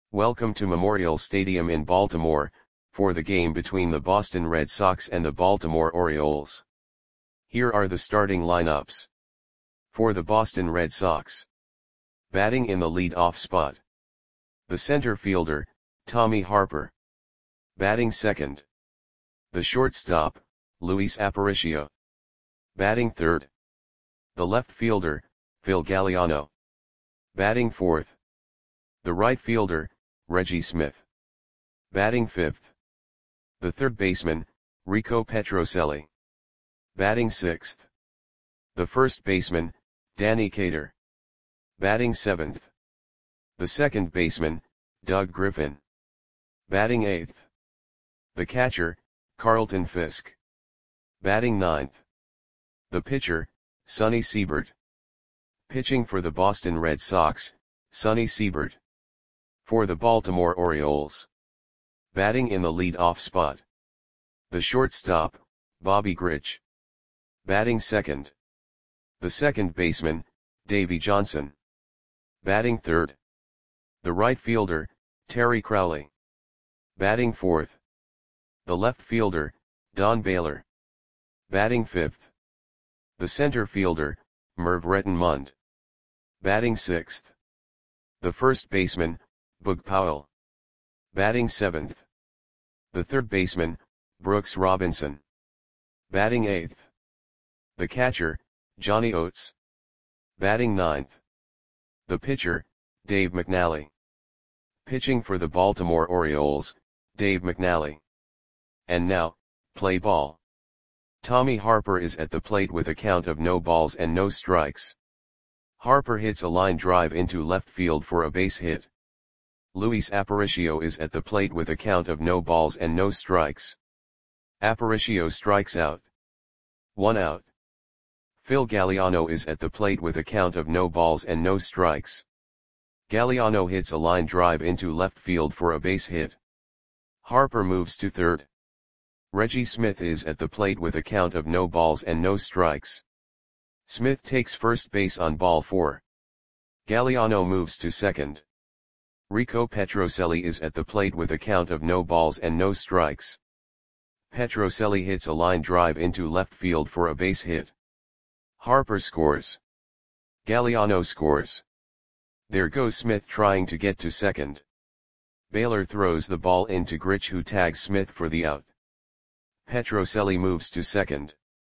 Welcome to Memorial Stadium in Baltimore, for the game between the Boston Red Sox and the Baltimore Orioles. Here are the starting lineups. For the Boston Red Sox. Batting in the lead-off spot. The center fielder, Tommy Harper. Batting second. The shortstop, Luis Aparicio. Batting third. The left fielder, Phil Galliano. Batting fourth. The right fielder, Reggie Smith. Batting fifth. The third baseman, Rico Petrocelli. Batting sixth. The first baseman, Danny Cater. Batting seventh. The second baseman, Doug Griffin. Batting eighth. The catcher, Carlton Fisk. Batting ninth. The pitcher, Sonny Siebert. Pitching for the Boston Red Sox, Sonny Siebert. For the Baltimore Orioles. Batting in the lead-off spot. The shortstop, Bobby Grich. Batting second. The second baseman, Davey Johnson. Batting third. The right fielder, Terry Crowley. Batting fourth. The left fielder, Don Baylor. Batting fifth. The center fielder, Merv Rettenmund. Batting sixth. The first baseman, Boog Powell. Batting seventh. The third baseman, Brooks Robinson. Batting eighth. The catcher, Johnny Oates. Batting ninth. The pitcher, Dave McNally. Pitching for the Baltimore Orioles, Dave McNally. And now, play ball. Tommy Harper is at the plate with a count of no balls and no strikes. Harper hits a line drive into left field for a base hit. Luis Aparicio is at the plate with a count of no balls and no strikes. Aparicio strikes out. 1 out. Phil Galliano is at the plate with a count of no balls and no strikes. Galliano hits a line drive into left field for a base hit. Harper moves to third. Reggie Smith is at the plate with a count of no balls and no strikes. Smith takes first base on ball 4. Galliano moves to second. Rico Petrocelli is at the plate with a count of no balls and no strikes. Petrocelli hits a line drive into left field for a base hit. Harper scores. Galliano scores. There goes Smith trying to get to second. Baylor throws the ball into Grich, who tags Smith for the out. Petrocelli moves to second.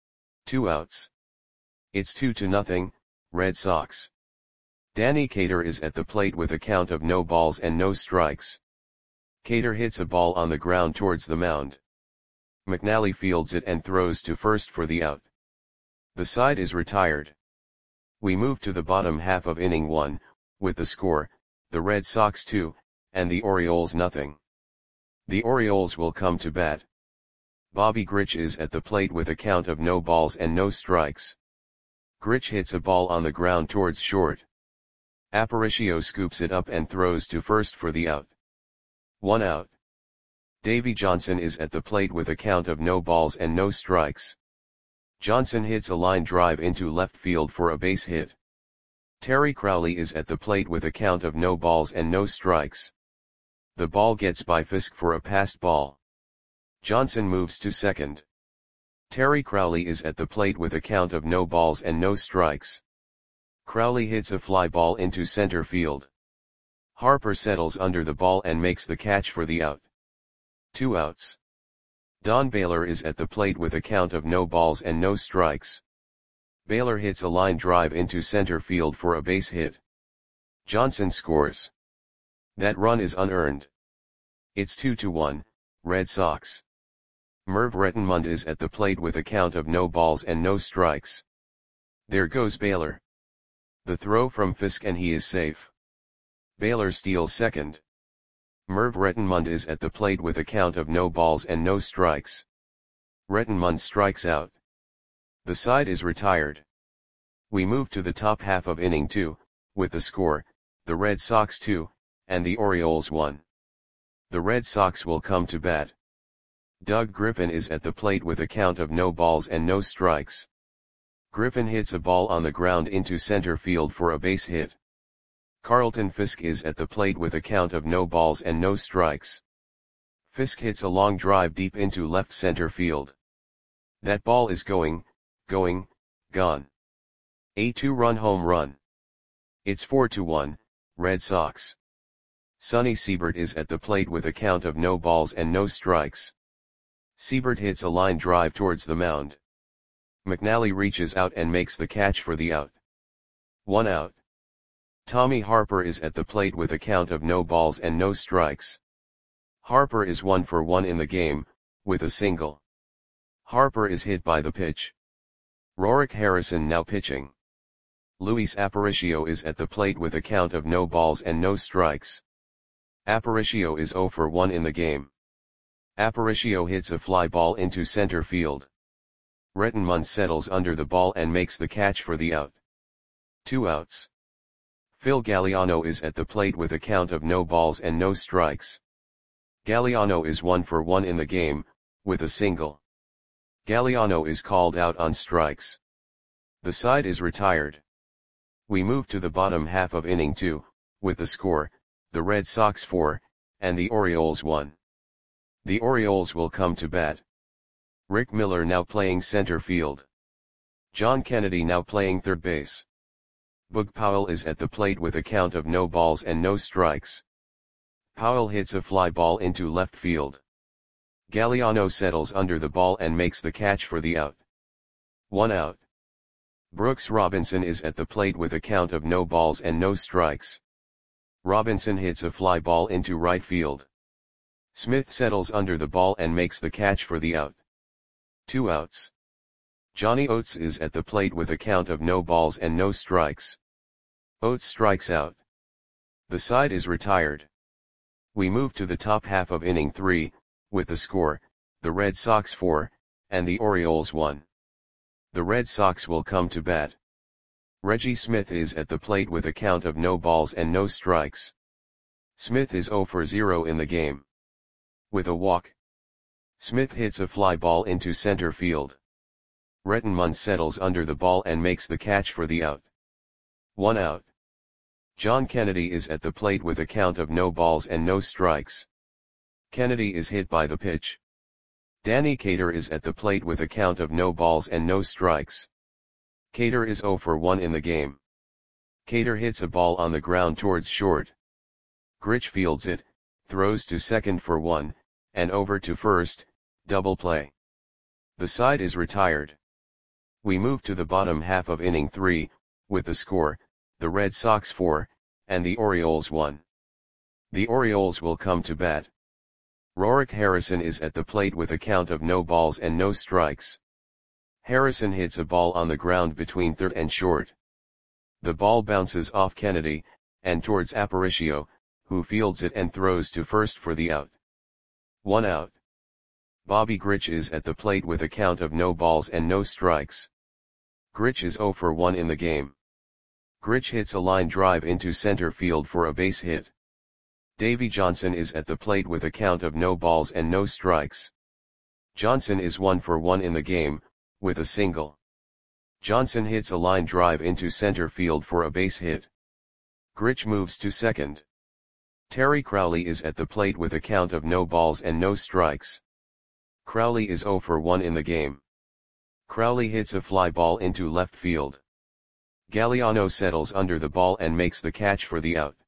2 outs. It's 2-0, Red Sox. Danny Cater is at the plate with a count of no balls and no strikes. Cater hits a ball on the ground towards the mound. McNally fields it and throws to first for the out. The side is retired. We move to the bottom half of inning 1, with the score, the Red Sox 2, and the Orioles nothing. The Orioles will come to bat. Bobby Grich is at the plate with a count of no balls and no strikes. Grich hits a ball on the ground towards short. Aparicio scoops it up and throws to first for the out. 1 out. Davey Johnson is at the plate with a count of no balls and no strikes. Johnson hits a line drive into left field for a base hit. Terry Crowley is at the plate with a count of no balls and no strikes. The ball gets by Fisk for a passed ball. Johnson moves to second. Terry Crowley is at the plate with a count of no balls and no strikes. Crowley hits a fly ball into center field. Harper settles under the ball and makes the catch for the out. 2 outs. Don Baylor is at the plate with a count of no balls and no strikes. Baylor hits a line drive into center field for a base hit. Johnson scores. That run is unearned. It's 2-1, Red Sox. Merv Rettenmund is at the plate with a count of no balls and no strikes. There goes Baylor. The throw from Fisk and he is safe. Baylor steals second. Merv Rettenmund is at the plate with a count of no balls and no strikes. Rettenmund strikes out. The side is retired. We move to the top half of inning 2, with the score, the Red Sox 2, and the Orioles 1. The Red Sox will come to bat. Doug Griffin is at the plate with a count of no balls and no strikes. Griffin hits a ball on the ground into center field for a base hit. Carlton Fisk is at the plate with a count of no balls and no strikes. Fisk hits a long drive deep into left center field. That ball is gone. A 2-run home run. It's 4-1, Red Sox. Sonny Siebert is at the plate with a count of no balls and no strikes. Siebert hits a line drive towards the mound. McNally reaches out and makes the catch for the out. 1 out. Tommy Harper is at the plate with a count of no balls and no strikes. Harper is 1 for 1 in the game, with a single. Harper is hit by the pitch. Rorik Harrison now pitching. Luis Aparicio is at the plate with a count of no balls and no strikes. Aparicio is 0 for 1 in the game. Aparicio hits a fly ball into center field. Rettenmund settles under the ball and makes the catch for the out. 2 outs. Phil Galliano is at the plate with a count of no balls and no strikes. Galliano is 1 for 1 in the game, with a single. Galliano is called out on strikes. The side is retired. We move to the bottom half of inning 2, with the score, the Red Sox 4, and the Orioles 1. The Orioles will come to bat. Rick Miller now playing center field. John Kennedy now playing third base. Boog Powell is at the plate with a count of no balls and no strikes. Powell hits a fly ball into left field. Galliano settles under the ball and makes the catch for the out. 1 out. Brooks Robinson is at the plate with a count of no balls and no strikes. Robinson hits a fly ball into right field. Smith settles under the ball and makes the catch for the out. 2 outs. Johnny Oates is at the plate with a count of no balls and no strikes. Oates strikes out. The side is retired. We move to the top half of inning 3, with the score, the Red Sox 4, and the Orioles 1. The Red Sox will come to bat. Reggie Smith is at the plate with a count of no balls and no strikes. Smith is 0 for 0 in the game. With a walk. Smith hits a fly ball into center field. Rettenmund settles under the ball and makes the catch for the out. 1 out. John Kennedy is at the plate with a count of no balls and no strikes. Kennedy is hit by the pitch. Danny Cater is at the plate with a count of no balls and no strikes. Cater is 0 for 1 in the game. Cater hits a ball on the ground towards short. Grich fields it, throws to second for 1, and over to first, double play. The side is retired. We move to the bottom half of inning 3, with the score, the Red Sox 4, and the Orioles 1. The Orioles will come to bat. Rorik Harrison is at the plate with a count of no balls and no strikes. Harrison hits a ball on the ground between third and short. The ball bounces off Kennedy, and towards Aparicio, who fields it and throws to first for the out. 1 out. Bobby Grich is at the plate with a count of no balls and no strikes. Grich is 0 for 1 in the game. Grich hits a line drive into center field for a base hit. Davey Johnson is at the plate with a count of no balls and no strikes. Johnson is 1 for 1 in the game, with a single. Johnson hits a line drive into center field for a base hit. Grich moves to second. Terry Crowley is at the plate with a count of no balls and no strikes. Crowley is 0 for 1 in the game. Crowley hits a fly ball into left field. Galliano settles under the ball and makes the catch for the out.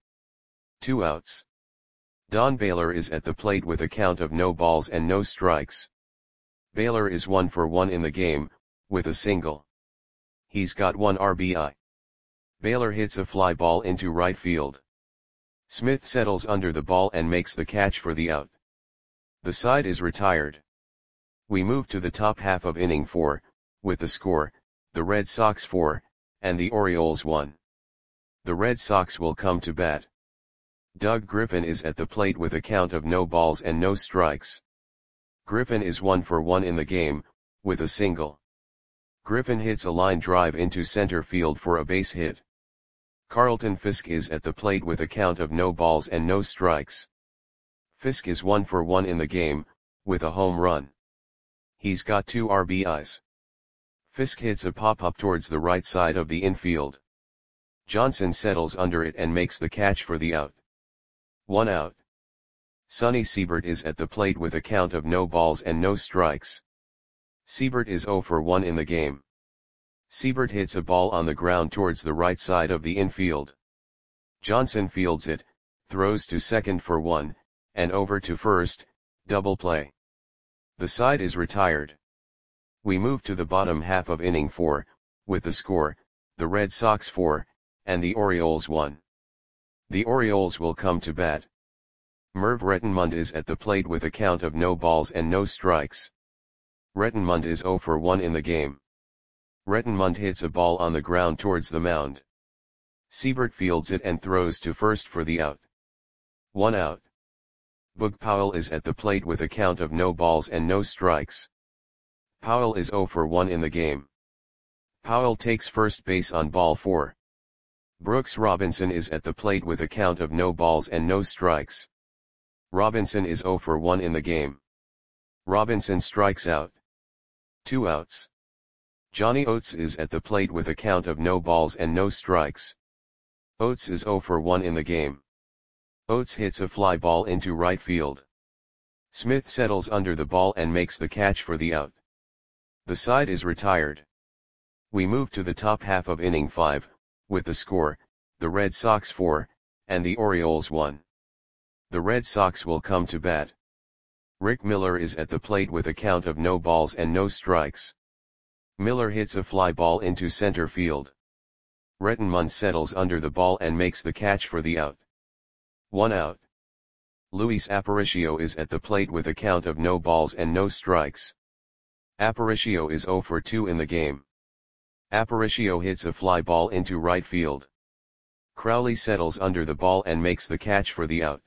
2 outs. Don Baylor is at the plate with a count of no balls and no strikes. Baylor is 1 for 1 in the game, with a single. He's got 1 RBI. Baylor hits a fly ball into right field. Smith settles under the ball and makes the catch for the out. The side is retired. We move to the top half of inning 4, with the score, the Red Sox 4, and the Orioles 1. The Red Sox will come to bat. Doug Griffin is at the plate with a count of no balls and no strikes. Griffin is 1 for 1 in the game, with a single. Griffin hits a line drive into center field for a base hit. Carlton Fisk is at the plate with a count of no balls and no strikes. Fisk is 1 for 1 in the game, with a home run. He's got 2 RBIs. Fisk hits a pop-up towards the right side of the infield. Johnson settles under it and makes the catch for the out. 1 out. Sonny Siebert is at the plate with a count of no balls and no strikes. Siebert is 0 for 1 in the game. Siebert hits a ball on the ground towards the right side of the infield. Johnson fields it, throws to second for 1, and over to first, double play. The side is retired. We move to the bottom half of inning 4, with the score, the Red Sox 4, and the Orioles 1. The Orioles will come to bat. Merv Rettenmund is at the plate with a count of no balls and no strikes. Rettenmund is 0 for 1 in the game. Rettenmund hits a ball on the ground towards the mound. Siebert fields it and throws to first for the out. 1 out. Boog Powell is at the plate with a count of no balls and no strikes. Powell is 0 for 1 in the game. Powell takes first base on ball 4. Brooks Robinson is at the plate with a count of no balls and no strikes. Robinson is 0 for 1 in the game. Robinson strikes out. 2 outs. Johnny Oates is at the plate with a count of no balls and no strikes. Oates is 0 for 1 in the game. Oates hits a fly ball into right field. Smith settles under the ball and makes the catch for the out. The side is retired. We move to the top half of inning 5, with the score, the Red Sox 4, and the Orioles 1. The Red Sox will come to bat. Rick Miller is at the plate with a count of no balls and no strikes. Miller hits a fly ball into center field. Rettenmund settles under the ball and makes the catch for the out. 1 out. Luis Aparicio is at the plate with a count of no balls and no strikes. Aparicio is 0 for 2 in the game. Aparicio hits a fly ball into right field. Crowley settles under the ball and makes the catch for the out.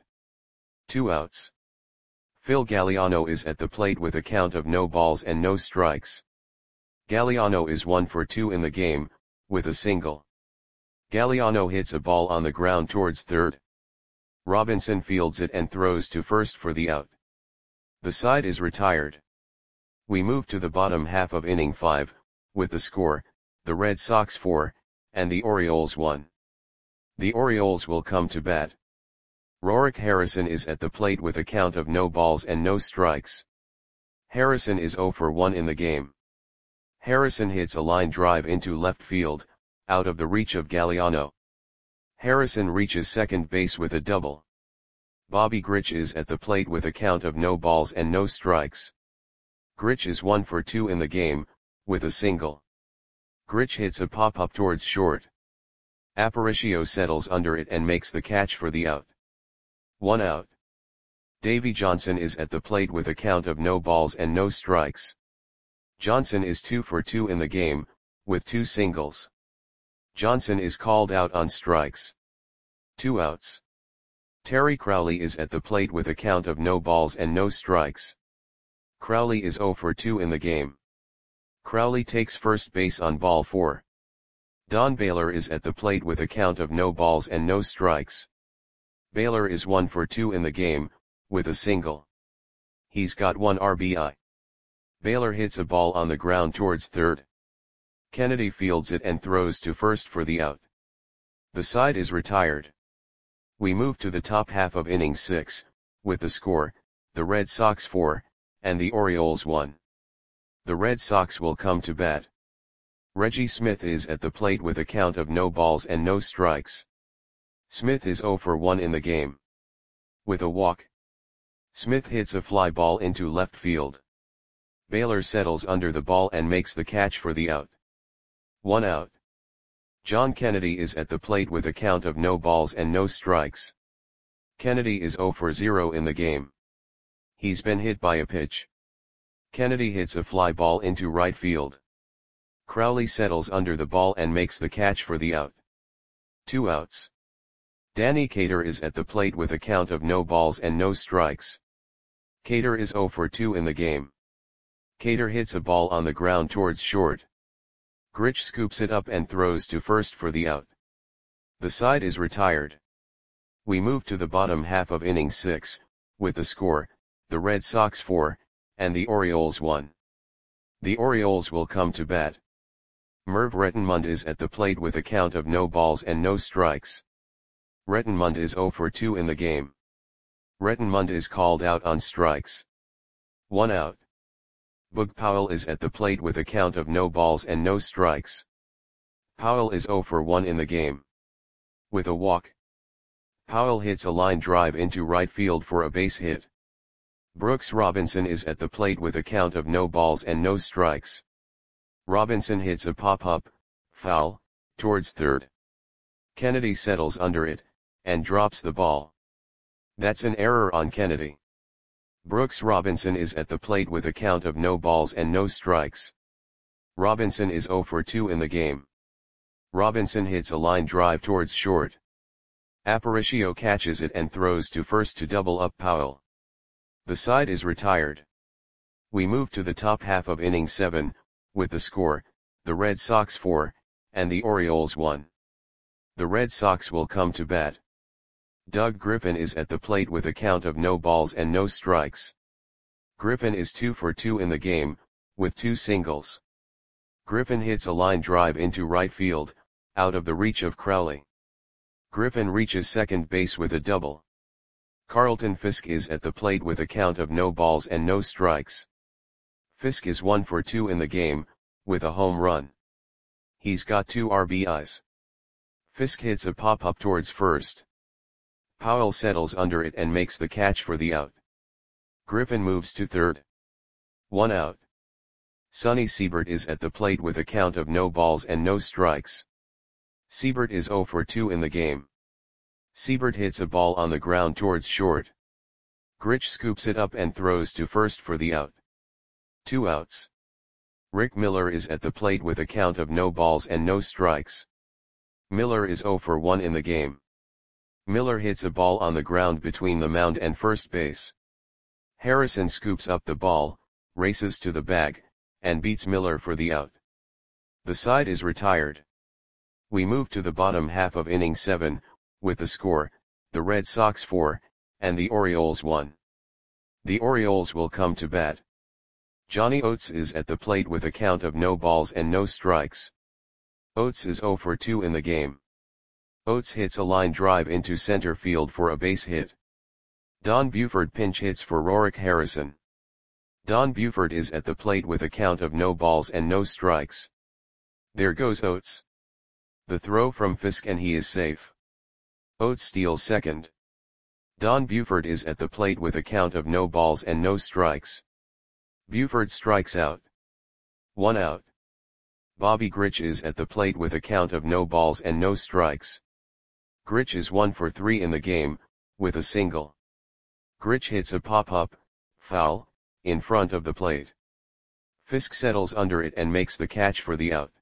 2 outs. Phil Galliano is at the plate with a count of no balls and no strikes. Galliano is 1 for 2 in the game, with a single. Galliano hits a ball on the ground towards third. Robinson fields it and throws to first for the out. The side is retired. We move to the bottom half of inning 5, with the score, the Red Sox 4, and the Orioles 1. The Orioles will come to bat. Rorik Harrison is at the plate with a count of no balls and no strikes. Harrison is 0 for 1 in the game. Harrison hits a line drive into left field, out of the reach of Galliano. Harrison reaches second base with a double. Bobby Grich is at the plate with a count of no balls and no strikes. Grich is 1 for 2 in the game, with a single. Grich hits a pop-up towards short. Aparicio settles under it and makes the catch for the out. 1 out. Davey Johnson is at the plate with a count of no balls and no strikes. Johnson is 2 for 2 in the game, with 2 singles. Johnson is called out on strikes. 2 outs. Terry Crowley is at the plate with a count of no balls and no strikes. Crowley is 0 for 2 in the game. Crowley takes first base on ball 4. Don Baylor is at the plate with a count of no balls and no strikes. Baylor is 1 for 2 in the game, with a single. He's got 1 RBI. Baylor hits a ball on the ground towards third. Kennedy fields it and throws to first for the out. The side is retired. We move to the top half of inning 6, with the score, the Red Sox 4, and the Orioles 1. The Red Sox will come to bat. Reggie Smith is at the plate with a count of no balls and no strikes. Smith is 0 for 1 in the game. With a walk. Smith hits a fly ball into left field. Baylor settles under the ball and makes the catch for the out. 1 out. John Kennedy is at the plate with a count of no balls and no strikes. Kennedy is 0 for 0 in the game. He's been hit by a pitch. Kennedy hits a fly ball into right field. Crowley settles under the ball and makes the catch for the out. 2 outs. Danny Cater is at the plate with a count of no balls and no strikes. Cater is 0 for 2 in the game. Cater hits a ball on the ground towards short. Grich scoops it up and throws to first for the out. The side is retired. We move to the bottom half of inning 6, with the score, the Red Sox 4, and the Orioles 1. The Orioles will come to bat. Merv Rettenmund is at the plate with a count of no balls and no strikes. Rettenmund is 0 for 2 in the game. Rettenmund is called out on strikes. 1 out. Boog Powell is at the plate with a count of no balls and no strikes. Powell is 0 for 1 in the game. With a walk, Powell hits a line drive into right field for a base hit. Brooks Robinson is at the plate with a count of no balls and no strikes. Robinson hits a pop-up, foul, towards third. Kennedy settles under it, and drops the ball. That's an error on Kennedy. Brooks Robinson is at the plate with a count of no balls and no strikes. Robinson is 0 for 2 in the game. Robinson hits a line drive towards short. Aparicio catches it and throws to first to double up Powell. The side is retired. We move to the top half of inning 7, with the score, the Red Sox 4, and the Orioles 1. The Red Sox will come to bat. Doug Griffin is at the plate with a count of no balls and no strikes. Griffin is 2 for 2 in the game, with 2 singles. Griffin hits a line drive into right field, out of the reach of Crowley. Griffin reaches second base with a double. Carlton Fisk is at the plate with a count of no balls and no strikes. Fisk is 1 for 2 in the game, with a home run. He's got 2 RBIs. Fisk hits a pop-up towards first. Powell settles under it and makes the catch for the out. Griffin moves to third. 1 out. Sonny Siebert is at the plate with a count of no balls and no strikes. Siebert is 0 for 2 in the game. Siebert hits a ball on the ground towards short. Grich scoops it up and throws to first for the out. 2 outs. Rick Miller is at the plate with a count of no balls and no strikes. Miller is 0 for 1 in the game. Miller hits a ball on the ground between the mound and first base. Harrison scoops up the ball, races to the bag, and beats Miller for the out. The side is retired. We move to the bottom half of inning 7, with the score, the Red Sox 4, and the Orioles 1. The Orioles will come to bat. Johnny Oates is at the plate with a count of no balls and no strikes. Oates is 0 for 2 in the game. Oates hits a line drive into center field for a base hit. Don Buford pinch hits for Rorik Harrison. Don Buford is at the plate with a count of no balls and no strikes. There goes Oates. The throw from Fisk and he is safe. Oates steals second. Don Buford is at the plate with a count of no balls and no strikes. Buford strikes out. 1 out. Bobby Grich is at the plate with a count of no balls and no strikes. Grich is 1 for 3 in the game, with a single. Grich hits a pop-up, foul, in front of the plate. Fisk settles under it and makes the catch for the out.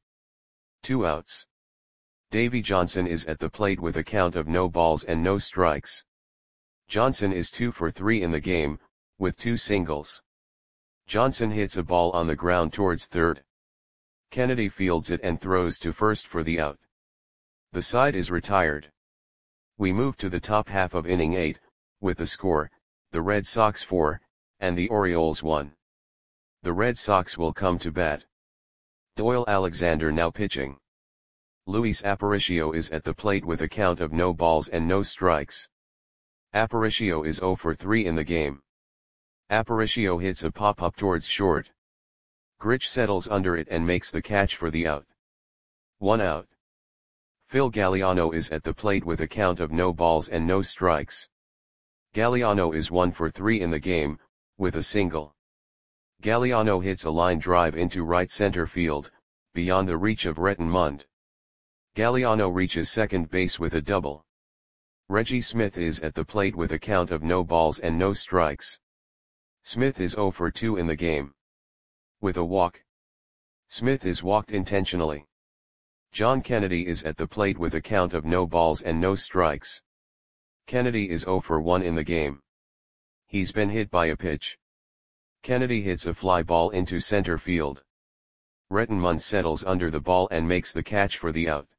2 outs. Davey Johnson is at the plate with a count of no balls and no strikes. Johnson is 2 for 3 in the game, with 2 singles. Johnson hits a ball on the ground towards third. Kennedy fields it and throws to first for the out. The side is retired. We move to the top half of inning 8, with the score, the Red Sox 4, and the Orioles 1. The Red Sox will come to bat. Doyle Alexander now pitching. Luis Aparicio is at the plate with a count of no balls and no strikes. Aparicio is 0 for 3 in the game. Aparicio hits a pop-up towards short. Grich settles under it and makes the catch for the out. 1 out. Phil Galliano is at the plate with a count of no balls and no strikes. Galliano is 1 for 3 in the game, with a single. Galliano hits a line drive into right center field, beyond the reach of Rettenmund. Galliano reaches second base with a double. Reggie Smith is at the plate with a count of no balls and no strikes. Smith is 0 for 2 in the game. With a walk. Smith is walked intentionally. John Kennedy is at the plate with a count of no balls and no strikes. Kennedy is 0 for 1 in the game. He's been hit by a pitch. Kennedy hits a fly ball into center field. Rettenmund settles under the ball and makes the catch for the out.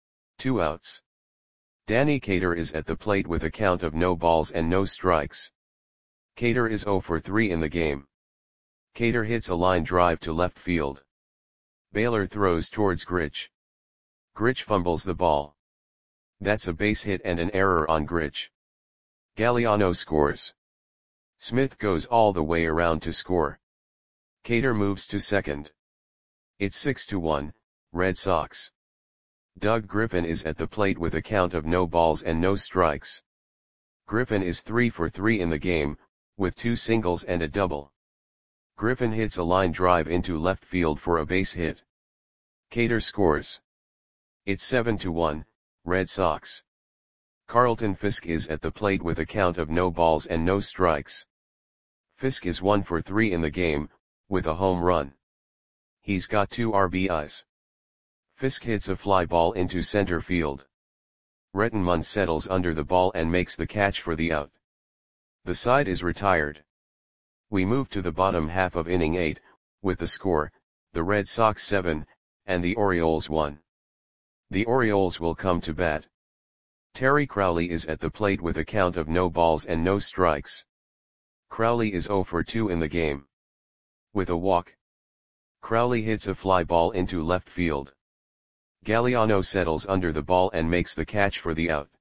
2 outs. Danny Cater is at the plate with a count of no balls and no strikes. Cater is 0 for 3 in the game. Cater hits a line drive to left field. Baylor throws towards Grich. Grich fumbles the ball. That's a base hit and an error on Grich. Galliano scores. Smith goes all the way around to score. Cater moves to second. It's 6-1, Red Sox. Doug Griffin is at the plate with a count of no balls and no strikes. Griffin is 3 for 3 in the game, with 2 singles and a double. Griffin hits a line drive into left field for a base hit. Cater scores. It's 7-1, Red Sox. Carlton Fisk is at the plate with a count of no balls and no strikes. Fisk is 1 for 3 in the game, with a home run. He's got 2 RBIs. Fisk hits a fly ball into center field. Rettenmund settles under the ball and makes the catch for the out. The side is retired. We move to the bottom half of inning 8, with the score, the Red Sox 7, and the Orioles 1. The Orioles will come to bat. Terry Crowley is at the plate with a count of no balls and no strikes. Crowley is 0 for 2 in the game. With a walk, Crowley hits a fly ball into left field. Galliano settles under the ball and makes the catch for the out.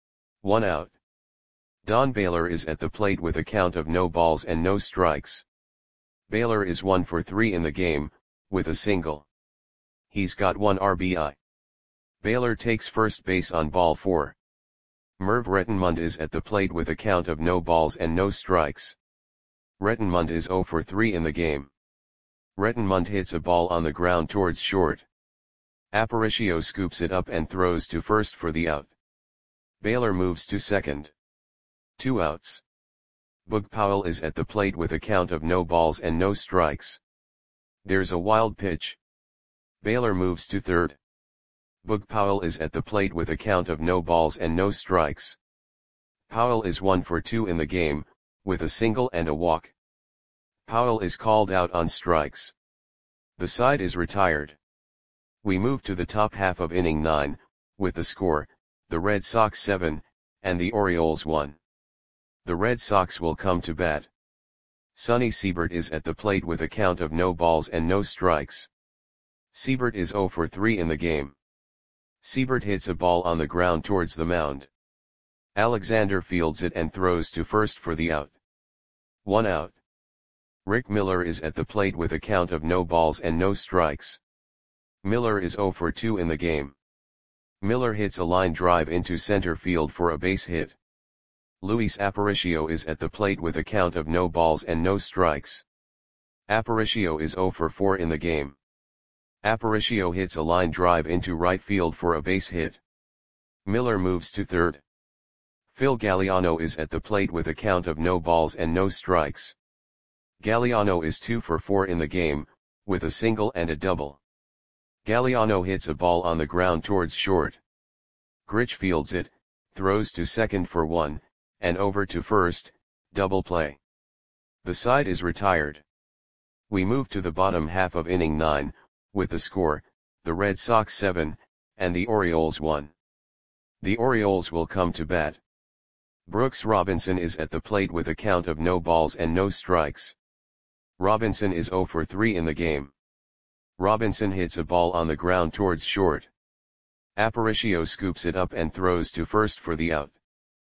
1 out. Don Baylor is at the plate with a count of no balls and no strikes. Baylor is 1 for 3 in the game, with a single. He's got 1 RBI. Baylor takes first base on ball 4. Merv Rettenmund is at the plate with a count of no balls and no strikes. Rettenmund is 0 for 3 in the game. Rettenmund hits a ball on the ground towards short. Aparicio scoops it up and throws to first for the out. Baylor moves to second. 2 outs. Boog Powell is at the plate with a count of no balls and no strikes. There's a wild pitch. Baylor moves to third. Boog Powell is at the plate with a count of no balls and no strikes. Powell is 1 for 2 in the game, with a single and a walk. Powell is called out on strikes. The side is retired. We move to the top half of inning 9, with the score, the Red Sox 7, and the Orioles 1. The Red Sox will come to bat. Sonny Siebert is at the plate with a count of no balls and no strikes. Siebert is 0 for 3 in the game. Siebert hits a ball on the ground towards the mound. Alexander fields it and throws to first for the out. 1 out. Rick Miller is at the plate with a count of no balls and no strikes. Miller is 0 for 2 in the game. Miller hits a line drive into center field for a base hit. Luis Aparicio is at the plate with a count of no balls and no strikes. Aparicio is 0 for 4 in the game. Aparicio hits a line drive into right field for a base hit. Miller moves to third. Phil Galliano is at the plate with a count of no balls and no strikes. Galliano is 2 for 4 in the game, with a single and a double. Galliano hits a ball on the ground towards short. Grich fields it, throws to second for 1, and over to first, double play. The side is retired. We move to the bottom half of inning 9, with the score, the Red Sox 7, and the Orioles 1. The Orioles will come to bat. Brooks Robinson is at the plate with a count of no balls and no strikes. Robinson is 0 for 3 in the game. Robinson hits a ball on the ground towards short. Aparicio scoops it up and throws to first for the out.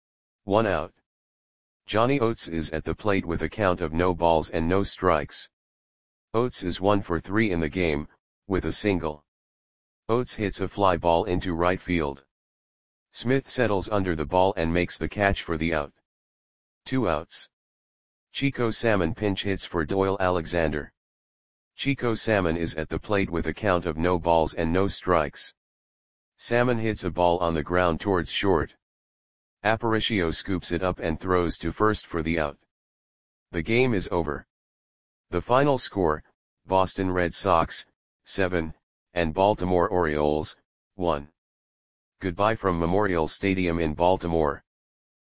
1 out. Johnny Oates is at the plate with a count of no balls and no strikes. Oates is 1 for 3 in the game, with a single. Oates hits a fly ball into right field. Smith settles under the ball and makes the catch for the out. 2 outs. Chico Salmon pinch hits for Doyle Alexander. Chico Salmon is at the plate with a count of no balls and no strikes. Salmon hits a ball on the ground towards short. Aparicio scoops it up and throws to first for the out. The game is over. The final score, Boston Red Sox, 7, and Baltimore Orioles, 1. Goodbye from Memorial Stadium in Baltimore.